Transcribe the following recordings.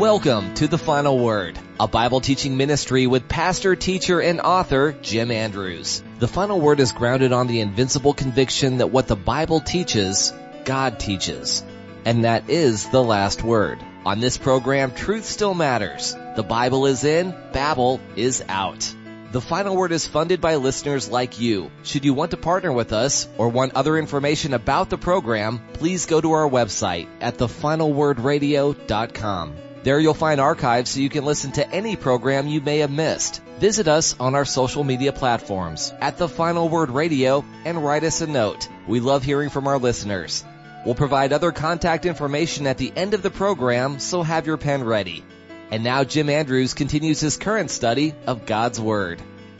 Welcome to The Final Word, a Bible teaching ministry with pastor, teacher, and author Jim Andrews. The Final Word is grounded on the invincible conviction that what the Bible teaches, God teaches. And that is the last word. On this program, truth still matters. The Bible is in, Babel is out. The Final Word is funded by listeners like you. Should you want to partner with us or want other information about the program, please go to our website at thefinalwordradio.com. There you'll find archives so you can listen to any program you may have missed. Visit us on our social media platforms at The Final Word Radio and write us a note. We love hearing from our listeners. We'll provide other contact information at the end of the program, so have your pen ready. And now Jim Andrews continues his current study of God's Word.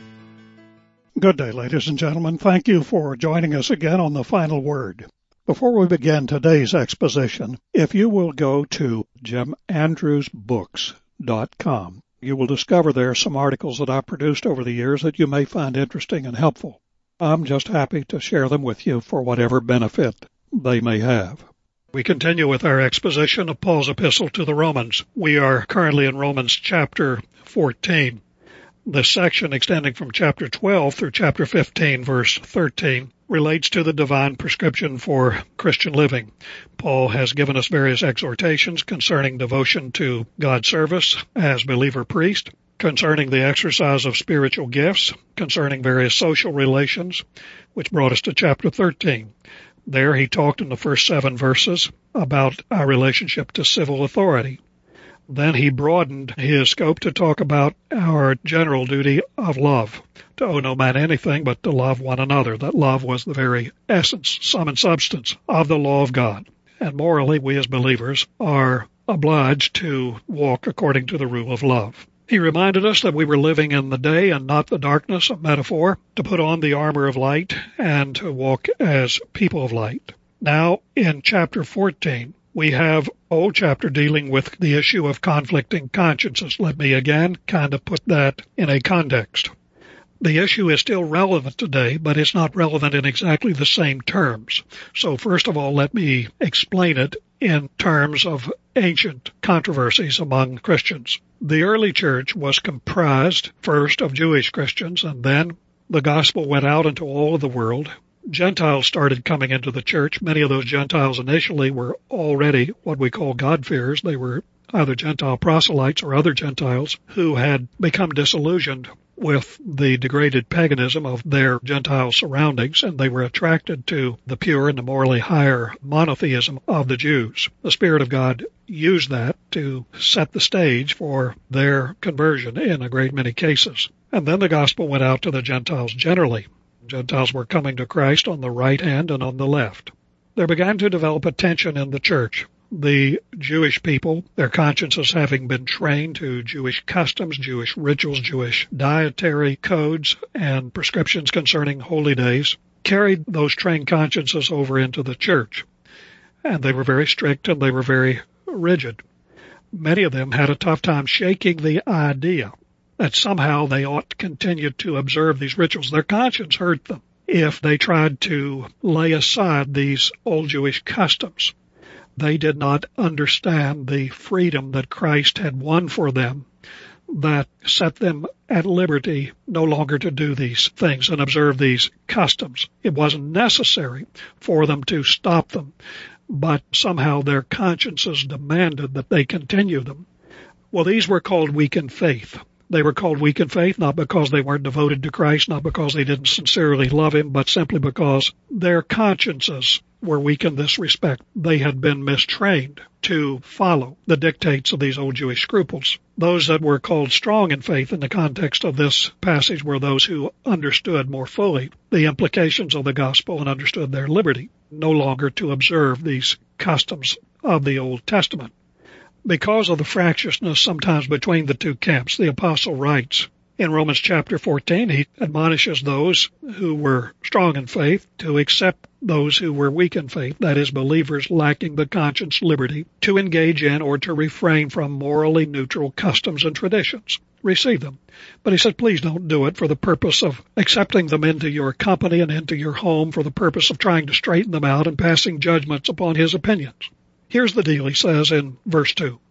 Good day, ladies and gentlemen. Thank you for joining us again on The Final Word. Before we begin today's exposition, if you will go to jimandrewsbooks.com, you will discover there some articles that I've produced over the years that you may find interesting and helpful. I'm just happy to share them with you for whatever benefit they may have. We continue with our exposition of Paul's epistle to the Romans. We are currently in Romans chapter 14. This section, extending from chapter 12 through chapter 15, verse 13, relates to the divine prescription for Christian living. Paul has given us various exhortations concerning devotion to God's service as believer priest, concerning the exercise of spiritual gifts, concerning various social relations, which brought us to chapter 13. There he talked in the first 7 verses about our relationship to civil authority. Then he broadened his scope to talk about our general duty of love, to owe no man anything but to love one another. That love was the very essence, sum and substance of the law of God. And morally, we as believers are obliged to walk according to the rule of love. He reminded us that we were living in the day and not the darkness, a metaphor, to put on the armor of light and to walk as people of light. Now, in chapter 14, we have a whole chapter dealing with the issue of conflicting consciences. Let me again kind of put that in a context. The issue is still relevant today, but it's not relevant in exactly the same terms. So first of all, let me explain it in terms of ancient controversies among Christians. The early church was comprised first of Jewish Christians, and then the gospel went out into all of the world. Gentiles started coming into the church. Many of those Gentiles initially were already what we call God-fearers. They were either Gentile proselytes or other Gentiles who had become disillusioned with the degraded paganism of their Gentile surroundings, and they were attracted to the pure and the morally higher monotheism of the Jews. The Spirit of God used that to set the stage for their conversion in a great many cases. And then the gospel went out to the Gentiles generally. Gentiles were coming to Christ on the right hand and on the left. There began to develop a tension in the church. The Jewish people, their consciences having been trained to Jewish customs, Jewish rituals, Jewish dietary codes, and prescriptions concerning holy days, carried those trained consciences over into the church. And they were very strict and they were very rigid. Many of them had a tough time shaking the idea that somehow they ought to continue to observe these rituals. Their conscience hurt them if they tried to lay aside these old Jewish customs. They did not understand the freedom that Christ had won for them that set them at liberty no longer to do these things and observe these customs. It wasn't necessary for them to stop them, but somehow their consciences demanded that they continue them. Well, these were called weak in faith. They were called weak in faith, not because they weren't devoted to Christ, not because they didn't sincerely love Him, but simply because their consciences were weak in this respect. They had been mistrained to follow the dictates of these old Jewish scruples. Those that were called strong in faith in the context of this passage were those who understood more fully the implications of the gospel and understood their liberty, no longer to observe these customs of the Old Testament. Because of the fractiousness sometimes between the two camps, the apostle writes in Romans chapter 14, he admonishes those who were strong in faith to accept those who were weak in faith, that is, believers lacking the conscience liberty, to engage in or to refrain from morally neutral customs and traditions. Receive them. But he said, please don't do it for the purpose of accepting them into your company and into your home, for the purpose of trying to straighten them out and passing judgments upon his opinions. Here's the deal, he says in verse 2.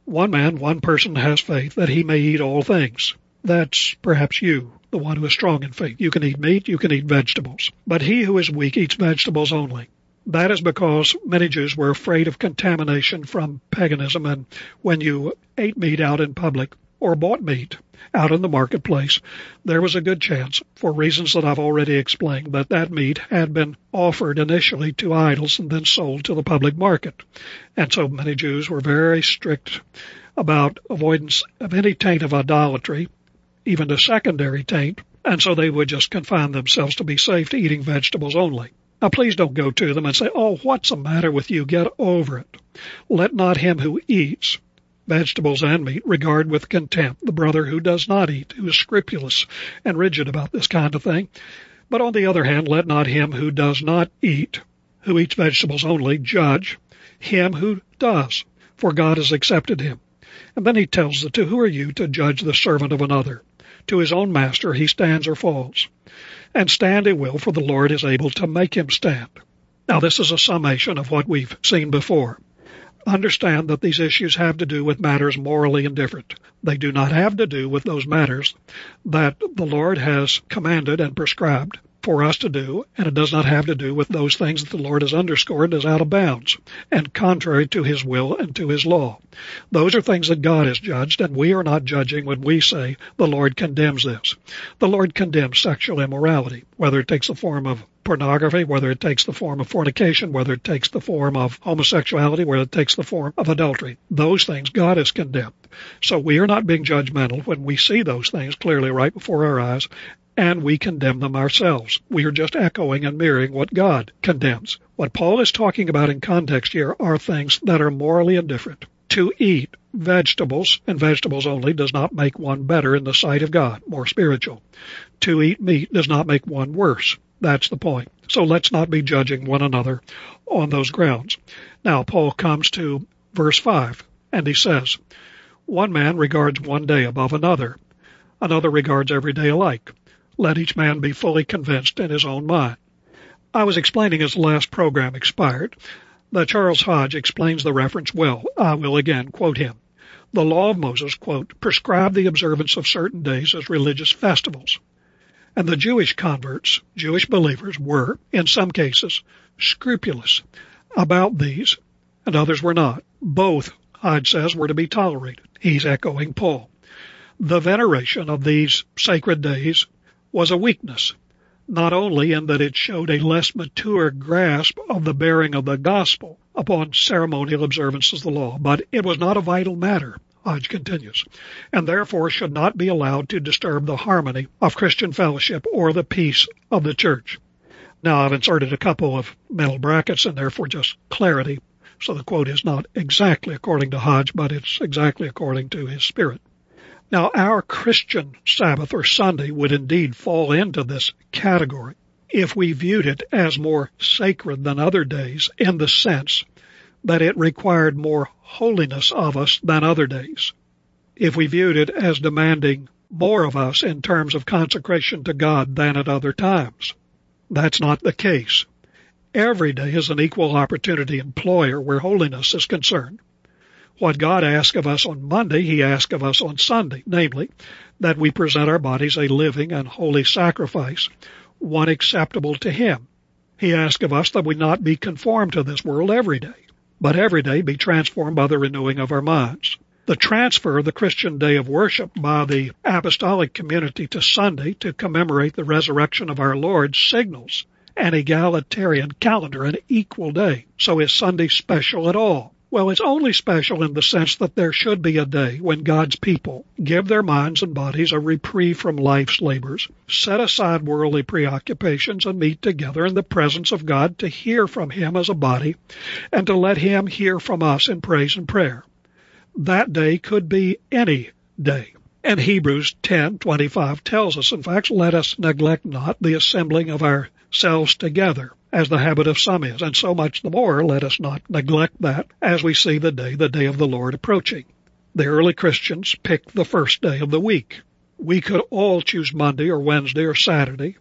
One person has faith that he may eat all things. That's perhaps you, the one who is strong in faith. You can eat meat, you can eat vegetables. But he who is weak eats vegetables only. That is because many Jews were afraid of contamination from paganism, and when you ate meat out in public or bought meat out in the marketplace, there was a good chance, for reasons that I've already explained, that that meat had been offered initially to idols and then sold to the public market. And so many Jews were very strict about avoidance of any taint of idolatry, even the secondary taint, and so they would just confine themselves to be safe to eating vegetables only. Now, please don't go to them and say, "Oh, what's the matter with you? Get over it." Let not him who eats vegetables and meat regard with contempt the brother who does not eat, who is scrupulous and rigid about this kind of thing. But on the other hand, let not him who does not eat, who eats vegetables only, judge him who does, for God has accepted him. And then he tells the two, who are you to judge the servant of another? To his own master he stands or falls. And stand he will, for the Lord is able to make him stand. Now, this is a summation of what we've seen before. Understand that these issues have to do with matters morally indifferent. They do not have to do with those matters that the Lord has commanded and prescribed for us to do, and it does not have to do with those things that the Lord has underscored as out of bounds and contrary to his will and to his law. Those are things that God has judged, and we are not judging when we say the Lord condemns this. The Lord condemns sexual immorality, whether it takes the form of pornography, whether it takes the form of fornication, whether it takes the form of homosexuality, whether it takes the form of adultery. Those things God has condemned. So we are not being judgmental when we see those things clearly right before our eyes, and we condemn them ourselves. We are just echoing and mirroring what God condemns. What Paul is talking about in context here are things that are morally indifferent. To eat vegetables, and vegetables only, does not make one better in the sight of God, more spiritual. To eat meat does not make one worse. That's the point. So let's not be judging one another on those grounds. Now, Paul comes to verse 5, and he says, one man regards one day above another. Another regards every day alike. Let each man be fully convinced in his own mind. I was explaining as the last program expired that Charles Hodge explains the reference well. I will again quote him. The law of Moses, quote, prescribed the observance of certain days as religious festivals. And the Jewish converts, Jewish believers, were, in some cases, scrupulous about these, and others were not. Both, Hodge says, were to be tolerated. He's echoing Paul. The veneration of these sacred days was a weakness, not only in that it showed a less mature grasp of the bearing of the gospel upon ceremonial observances of the law, but it was not a vital matter, Hodge continues, and therefore should not be allowed to disturb the harmony of Christian fellowship or the peace of the church. Now, I've inserted a couple of mental brackets in there for just clarity, so the quote is not exactly according to Hodge, but it's exactly according to his spirit. Now, our Christian Sabbath or Sunday would indeed fall into this category if we viewed it as more sacred than other days in the sense that it required more holiness of us than other days. If we viewed it as demanding more of us in terms of consecration to God than at other times. That's not the case. Every day is an equal opportunity employer where holiness is concerned. What God asks of us on Monday, he asks of us on Sunday, namely, that we present our bodies a living and holy sacrifice, one acceptable to him. He asks of us that we not be conformed to this world every day, but every day be transformed by the renewing of our minds. The transfer of the Christian day of worship by the apostolic community to Sunday to commemorate the resurrection of our Lord signals an egalitarian calendar, an equal day. So is Sunday special at all? Well, it's only special in the sense that there should be a day when God's people give their minds and bodies a reprieve from life's labors, set aside worldly preoccupations, and meet together in the presence of God to hear from him as a body and to let him hear from us in praise and prayer. That day could be any day. And Hebrews 10:25 tells us, in fact, let us neglect not the assembling of ourselves together, as the habit of some is, and so much the more let us not neglect that as we see the day of the Lord approaching. The early Christians picked the first day of the week. We could all choose Monday or Wednesday or Saturday,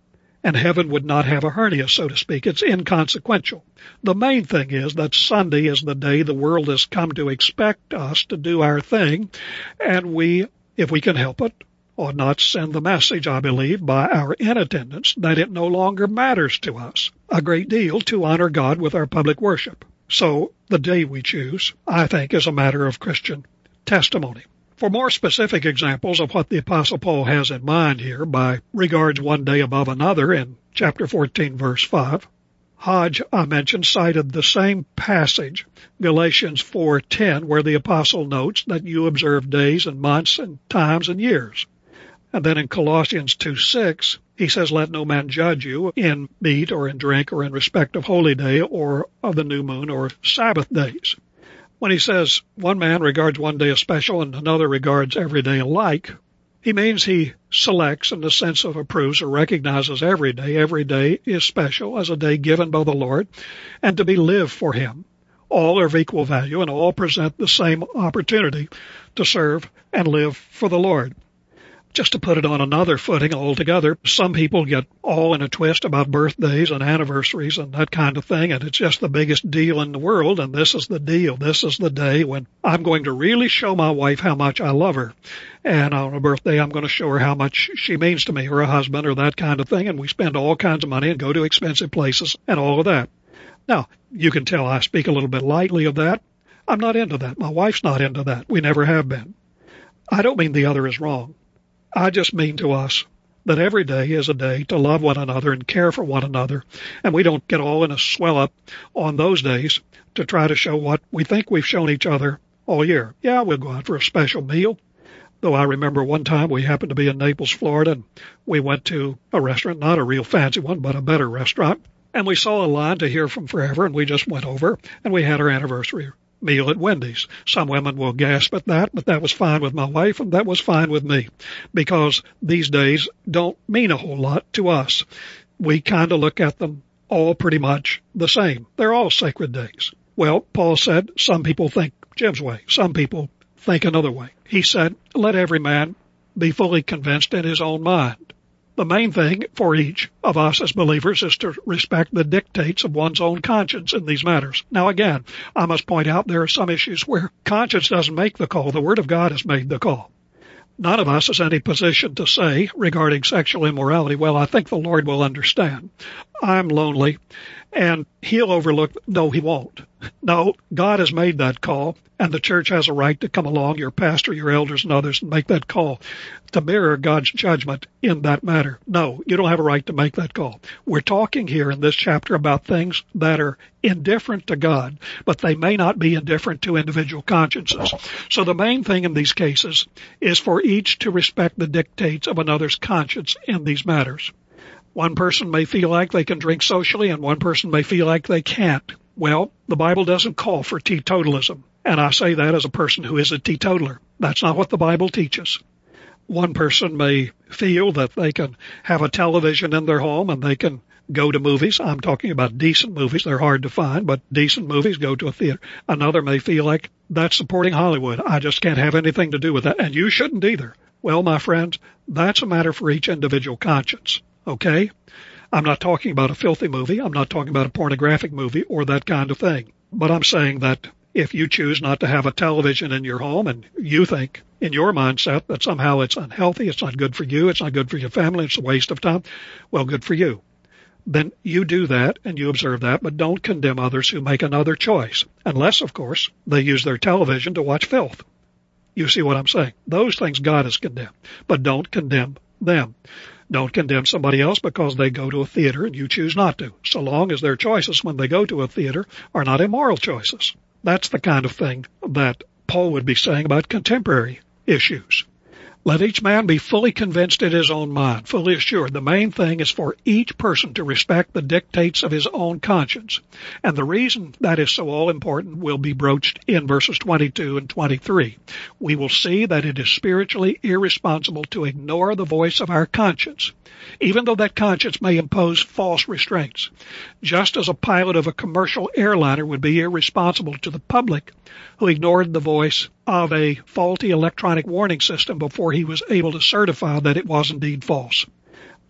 and heaven would not have a hernia, so to speak. It's inconsequential. The main thing is that Sunday is the day the world has come to expect us to do our thing, and we, if we can help it, ought not send the message, I believe, by our inattendance that it no longer matters to us a great deal to honor God with our public worship. So the day we choose, I think, is a matter of Christian testimony. For more specific examples of what the Apostle Paul has in mind here by regards one day above another in chapter 14, verse 5, Hodge, I mentioned, cited the same passage, Galatians 4:10, where the Apostle notes that you observe days and months and times and years. And then in Colossians 2:6, he says, let no man judge you in meat or in drink or in respect of holy day or of the new moon or Sabbath days. When he says one man regards one day as special and another regards every day alike, he means he selects in the sense of approves or recognizes every day. Every day is special as a day given by the Lord and to be lived for him. All are of equal value and all present the same opportunity to serve and live for the Lord. Just to put it on another footing altogether, some people get all in a twist about birthdays and anniversaries and that kind of thing, and it's just the biggest deal in the world, and this is the deal. This is the day when I'm going to really show my wife how much I love her. And on her birthday, I'm going to show her how much she means to me, or a husband, or that kind of thing, and we spend all kinds of money and go to expensive places and all of that. Now, you can tell I speak a little bit lightly of that. I'm not into that. My wife's not into that. We never have been. I don't mean the other is wrong. I just mean to us that every day is a day to love one another and care for one another, and we don't get all in a swell up on those days to try to show what we think we've shown each other all year. Yeah, we'll go out for a special meal, though I remember one time we happened to be in Naples, Florida, and we went to a restaurant, not a real fancy one, but a better restaurant, and we saw a line to Hear From Forever, and we just went over, and we had our anniversary meal at Wendy's. Some women will gasp at that, but that was fine with my wife, and that was fine with me, because these days don't mean a whole lot to us. We kind of look at them all pretty much the same. They're all sacred days. Well, Paul said some people think Jim's way. Some people think another way. He said, let every man be fully convinced in his own mind. The main thing for each of us as believers is to respect the dictates of one's own conscience in these matters. Now, again, I must point out there are some issues where conscience doesn't make the call. The Word of God has made the call. None of us has any position to say regarding sexual immorality, well, I think the Lord will understand. I'm lonely, and He'll overlook. No, He won't. No, God has made that call, and the church has a right to come along, your pastor, your elders, and others, and make that call to mirror God's judgment in that matter. No, you don't have a right to make that call. We're talking here in this chapter about things that are indifferent to God, but they may not be indifferent to individual consciences. So the main thing in these cases is for each to respect the dictates of another's conscience in these matters. One person may feel like they can drink socially, and one person may feel like they can't. Well, the Bible doesn't call for teetotalism, and I say that as a person who is a teetotaler. That's not what the Bible teaches. One person may feel that they can have a television in their home and they can go to movies. I'm talking about decent movies. They're hard to find, but decent movies, go to a theater. Another may feel like that's supporting Hollywood. I just can't have anything to do with that, and you shouldn't either. Well, my friends, that's a matter for each individual conscience, okay? I'm not talking about a filthy movie. I'm not talking about a pornographic movie or that kind of thing. But I'm saying that if you choose not to have a television in your home and you think in your mindset that somehow it's unhealthy, it's not good for you, it's not good for your family, it's a waste of time, well, good for you. Then you do that and you observe that, but don't condemn others who make another choice, unless, of course, they use their television to watch filth. You see what I'm saying? Those things God has condemned, but don't condemn them. Don't condemn somebody else because they go to a theater and you choose not to, so long as their choices when they go to a theater are not immoral choices. That's the kind of thing that Paul would be saying about contemporary issues. Let each man be fully convinced in his own mind, fully assured. The main thing is for each person to respect the dictates of his own conscience. And the reason that is so all important will be broached in verses 22 and 23. We will see that it is spiritually irresponsible to ignore the voice of our conscience, even though that conscience may impose false restraints. Just as a pilot of a commercial airliner would be irresponsible to the public who ignored the voice of a faulty electronic warning system before he was able to certify that it was indeed false.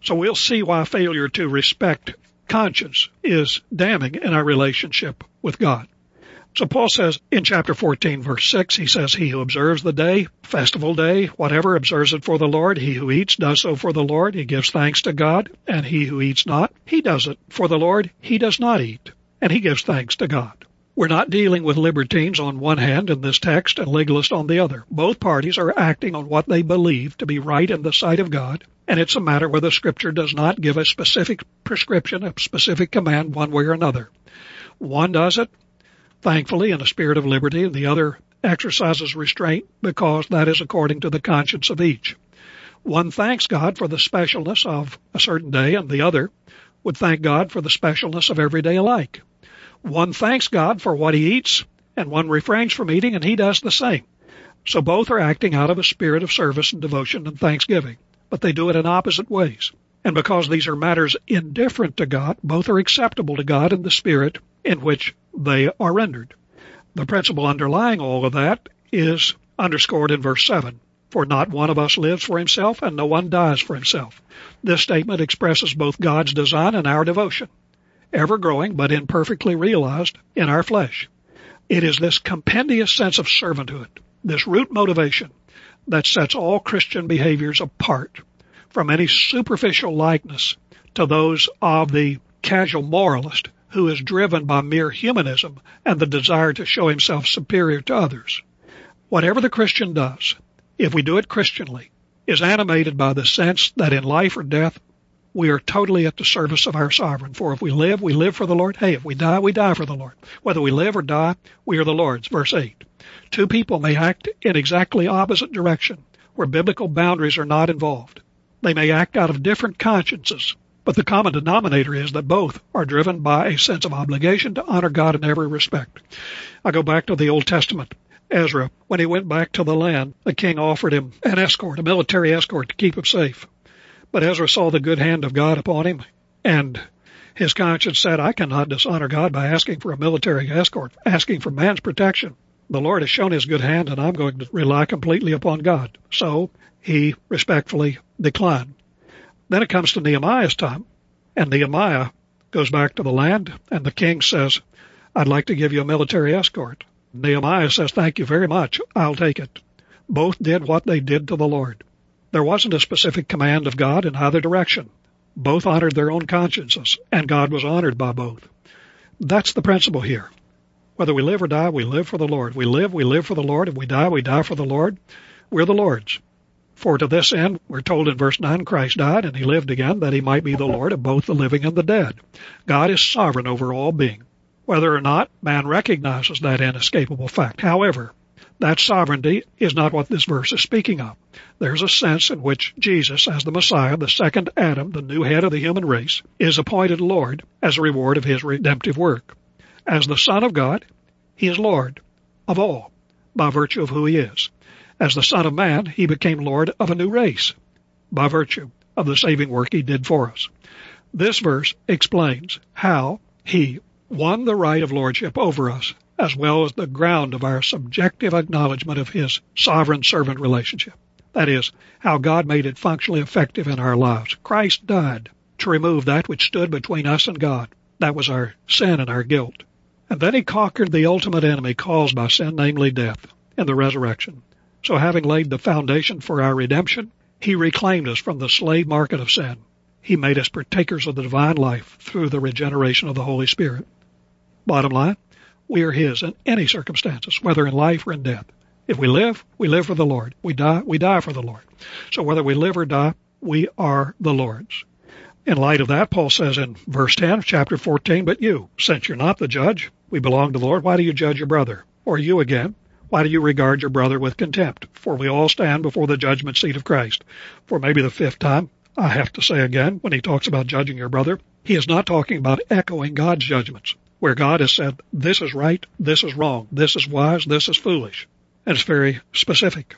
So we'll see why failure to respect conscience is damning in our relationship with God. So Paul says in chapter 14, verse 6, he says, he who observes the day, festival day, whatever, observes it for the Lord. He who eats does so for the Lord. He gives thanks to God. And he who eats not, he does it for the Lord. He does not eat, and he gives thanks to God. We're not dealing with libertines on one hand in this text and legalists on the other. Both parties are acting on what they believe to be right in the sight of God, and it's a matter where the Scripture does not give a specific prescription, a specific command one way or another. One does it, thankfully, in a spirit of liberty, and the other exercises restraint because that is according to the conscience of each. One thanks God for the specialness of a certain day, and the other would thank God for the specialness of every day alike. One thanks God for what he eats, and one refrains from eating, and he does the same. So both are acting out of a spirit of service and devotion and thanksgiving, but they do it in opposite ways. And because these are matters indifferent to God, both are acceptable to God in the spirit in which they are rendered. The principle underlying all of that is underscored in verse 7. For not one of us lives for himself, and no one dies for himself. This statement expresses both God's design and our devotion, ever growing but imperfectly realized in our flesh. It is this compendious sense of servanthood, this root motivation, that sets all Christian behaviors apart from any superficial likeness to those of the casual moralist who is driven by mere humanism and the desire to show himself superior to others. Whatever the Christian does, if we do it Christianly, is animated by the sense that in life or death, we are totally at the service of our sovereign. For if we live for the Lord. Hey, if we die, we die for the Lord. Whether we live or die, we are the Lord's. Verse 8. Two people may act in exactly opposite direction, where biblical boundaries are not involved. They may act out of different consciences, but the common denominator is that both are driven by a sense of obligation to honor God in every respect. I go back to the Old Testament. Ezra, when he went back to the land, the king offered him an escort, a military escort to keep him safe. But Ezra saw the good hand of God upon him, and his conscience said, I cannot dishonor God by asking for a military escort, asking for man's protection. The Lord has shown his good hand, and I'm going to rely completely upon God. So he respectfully declined. Then it comes to Nehemiah's time, and Nehemiah goes back to the land, and the king says, I'd like to give you a military escort. Nehemiah says, thank you very much. I'll take it. Both did what they did to the Lord. There wasn't a specific command of God in either direction. Both honored their own consciences, and God was honored by both. That's the principle here. Whether we live or die, we live for the Lord. We live for the Lord. If we die for the Lord. We're the Lord's. For to this end, we're told in verse 9, Christ died, and he lived again, that he might be the Lord of both the living and the dead. God is sovereign over all being. Whether or not man recognizes that inescapable fact. However, that sovereignty is not what this verse is speaking of. There's a sense in which Jesus, as the Messiah, the second Adam, the new head of the human race, is appointed Lord as a reward of his redemptive work. As the Son of God, he is Lord of all by virtue of who he is. As the Son of Man, he became Lord of a new race by virtue of the saving work he did for us. This verse explains how he won the right of lordship over us, as well as the ground of our subjective acknowledgement of his sovereign servant relationship. That is, how God made it functionally effective in our lives. Christ died to remove that which stood between us and God. That was our sin and our guilt. And then he conquered the ultimate enemy caused by sin, namely death, in the resurrection. So having laid the foundation for our redemption, he reclaimed us from the slave market of sin. He made us partakers of the divine life through the regeneration of the Holy Spirit. Bottom line, we are his in any circumstances, whether in life or in death. If we live for the Lord. We die for the Lord. So whether we live or die, we are the Lord's. In light of that, Paul says in verse 10 of chapter 14, but you, since you're not the judge, we belong to the Lord, why do you judge your brother? Or you again, why do you regard your brother with contempt? For we all stand before the judgment seat of Christ. For maybe the fifth time, I have to say again, when he talks about judging your brother, he is not talking about echoing God's judgments, where God has said, this is right, this is wrong, this is wise, this is foolish. And it's very specific.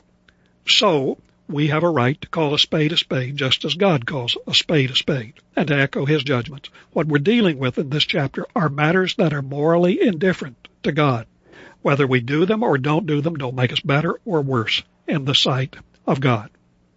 So, we have a right to call a spade just as God calls a spade, and to echo his judgments. What we're dealing with in this chapter are matters that are morally indifferent to God. Whether we do them or don't do them don't make us better or worse in the sight of God.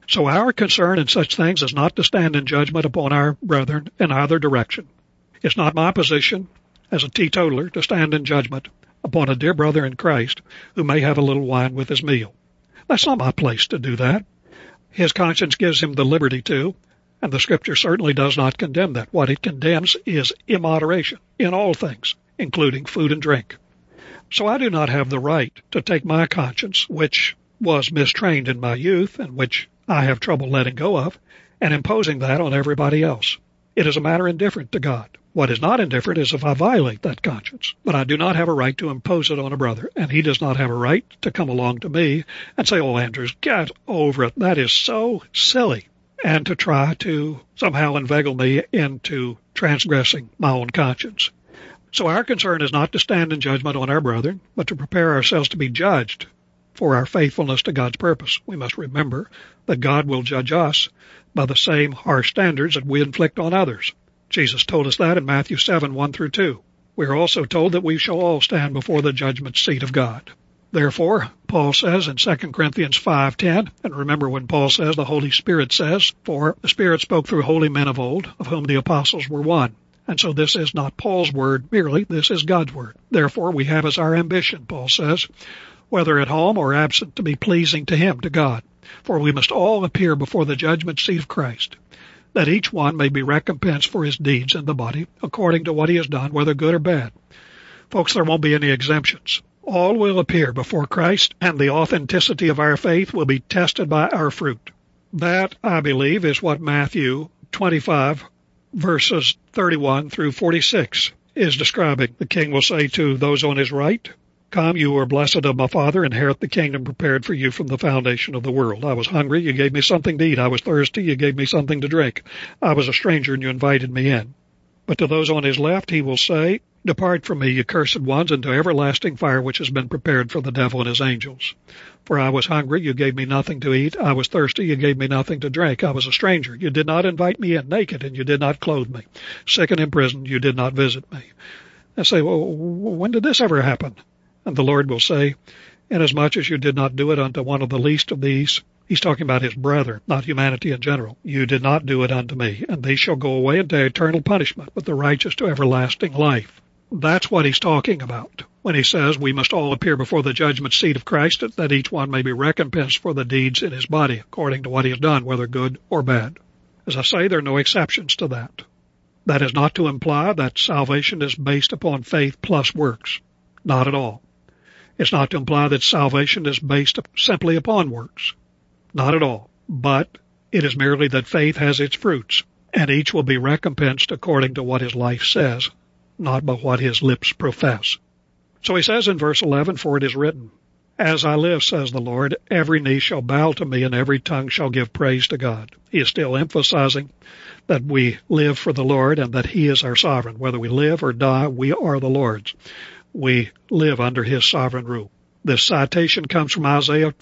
So our concern in such things is not to stand in judgment upon our brethren in either direction. It's not my position as a teetotaler to stand in judgment upon a dear brother in Christ who may have a little wine with his meal. That's not my place to do that. His conscience gives him the liberty to, and the Scripture certainly does not condemn that. What it condemns is immoderation in all things, including food and drink. So I do not have the right to take my conscience, which was mistrained in my youth and which I have trouble letting go of, and imposing that on everybody else. It is a matter indifferent to God. What is not indifferent is if I violate that conscience. But I do not have a right to impose it on a brother, and he does not have a right to come along to me and say, "Oh, Andrews, get over it. That is so silly," and to try to somehow inveigle me into transgressing my own conscience. So our concern is not to stand in judgment on our brethren, but to prepare ourselves to be judged for our faithfulness to God's purpose. We must remember that God will judge us by the same harsh standards that we inflict on others. Jesus told us that in Matthew 7, 1 through 2. We are also told that we shall all stand before the judgment seat of God. Therefore, Paul says in 2 Corinthians 5:10, and remember when Paul says, the Holy Spirit says, "For the Spirit spoke through holy men of old, of whom the apostles were one." And so this is not Paul's word merely, this is God's word. Therefore, we have as our ambition, Paul says, whether at home or absent, to be pleasing to him, to God. For we must all appear before the judgment seat of Christ, that each one may be recompensed for his deeds in the body, according to what he has done, whether good or bad. Folks, there won't be any exemptions. All will appear before Christ, and the authenticity of our faith will be tested by our fruit. That, I believe, is what Matthew 25, verses 31 through 46 is describing. The king will say to those on his right, "Come, you are blessed of my Father, inherit the kingdom prepared for you from the foundation of the world. I was hungry, you gave me something to eat. I was thirsty, you gave me something to drink. I was a stranger, and you invited me in." But to those on his left he will say, "Depart from me, you cursed ones, into everlasting fire which has been prepared for the devil and his angels. For I was hungry, you gave me nothing to eat. I was thirsty, you gave me nothing to drink. I was a stranger, you did not invite me in. Naked, and you did not clothe me. Sick and in prison, you did not visit me." I say, "Well, when did this ever happen?" And the Lord will say, "Inasmuch as you did not do it unto one of the least of these," he's talking about his brethren, not humanity in general, "you did not do it unto me, and these shall go away into eternal punishment, but the righteous to everlasting life." That's what he's talking about when he says we must all appear before the judgment seat of Christ, that each one may be recompensed for the deeds in his body, according to what he has done, whether good or bad. As I say, there are no exceptions to that. That is not to imply that salvation is based upon faith plus works. Not at all. It's not to imply that salvation is based simply upon works. Not at all. But it is merely that faith has its fruits, and each will be recompensed according to what his life says, not by what his lips profess. So he says in verse 11, "For it is written, As I live, says the Lord, every knee shall bow to me, and every tongue shall give praise to God." He is still emphasizing that we live for the Lord and that he is our sovereign. Whether we live or die, we are the Lord's. We live under his sovereign rule. This citation comes from Isaiah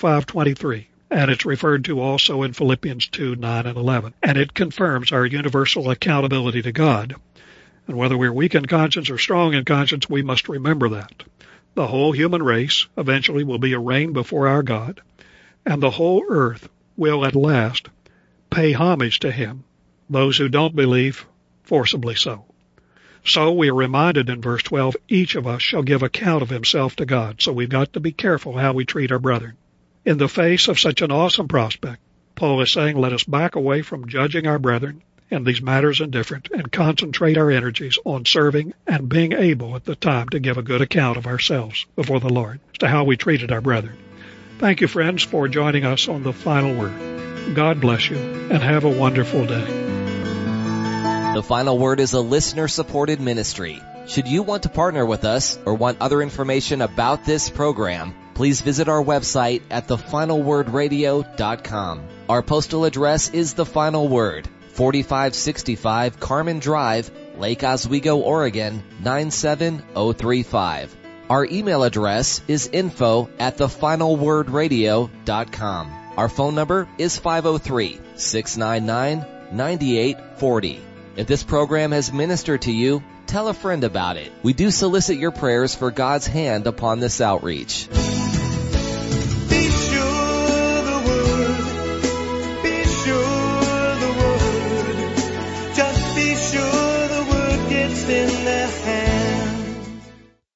45:23, and it's referred to also in Philippians 2:9 and 11. And it confirms our universal accountability to God. And whether we're weak in conscience or strong in conscience, we must remember that. The whole human race eventually will be arraigned before our God, and the whole earth will at last pay homage to him, those who don't believe forcibly so. So we are reminded in verse 12, each of us shall give account of himself to God. So we've got to be careful how we treat our brethren. In the face of such an awesome prospect, Paul is saying, let us back away from judging our brethren in these matters indifferent and concentrate our energies on serving and being able at the time to give a good account of ourselves before the Lord as to how we treated our brethren. Thank you, friends, for joining us on The Final Word. God bless you, and have a wonderful day. The Final Word is a listener-supported ministry. Should you want to partner with us or want other information about this program, please visit our website at thefinalwordradio.com. Our postal address is The Final Word, 4565 Carmen Drive, Lake Oswego, Oregon, 97035. Our email address is info@thefinalwordradio.com. Our phone number is 503-699-9840. If this program has ministered to you, tell a friend about it. We do solicit your prayers for God's hand upon this outreach.